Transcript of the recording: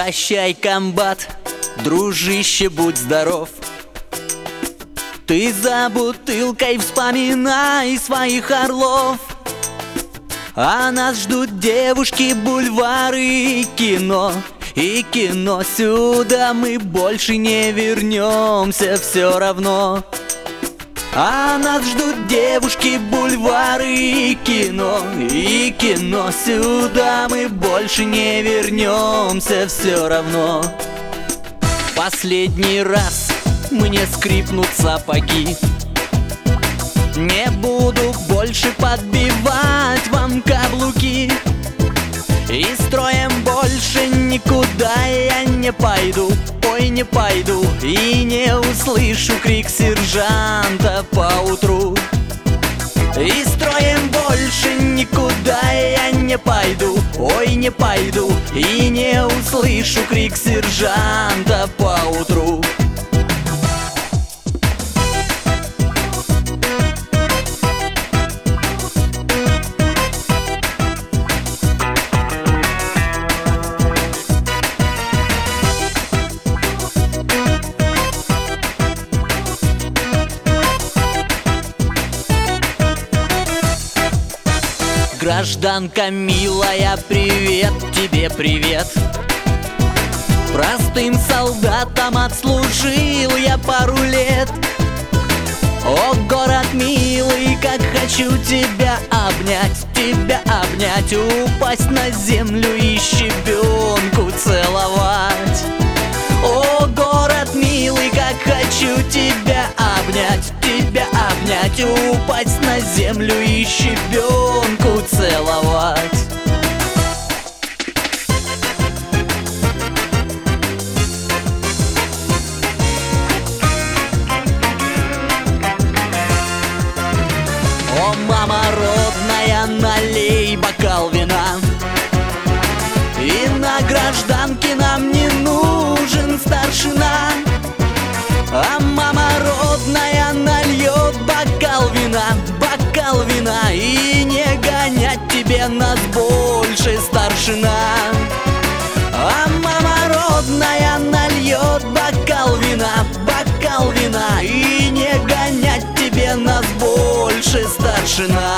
Прощай, комбат, дружище, будь здоров. Ты за бутылкой вспоминай своих орлов, а нас ждут девушки, бульвары и кино. И кино, сюда мы больше не вернемся все равно. А нас ждут девушки, бульвары и кино. И кино, сюда мы больше не вернемся все равно. Последний раз мне скрипнут сапоги. Не буду больше подбивать вам каблуки. И строем больше никуда я не пойду. Ой, не пойду. И не услышу крик сержанта поутру. И строем больше никуда я не пойду. Ой, не пойду. И не услышу крик сержанта поутру. Гражданка милая, привет тебе, привет. Простым солдатом отслужил я пару лет. О, город милый, как хочу тебя обнять, упасть на землю и щебенку целовать. О, город милый, как хочу тебя обнять, упасть на землю и щебенку целовать. О, мама родная, налей бокал вина. И на гражданке нам не нужен старшина. А мама родная нальет бокал вина. И не гонять тебе нас больше, старшина. А мама родная нальет бокал вина. И не гонять тебе нас больше, старшина.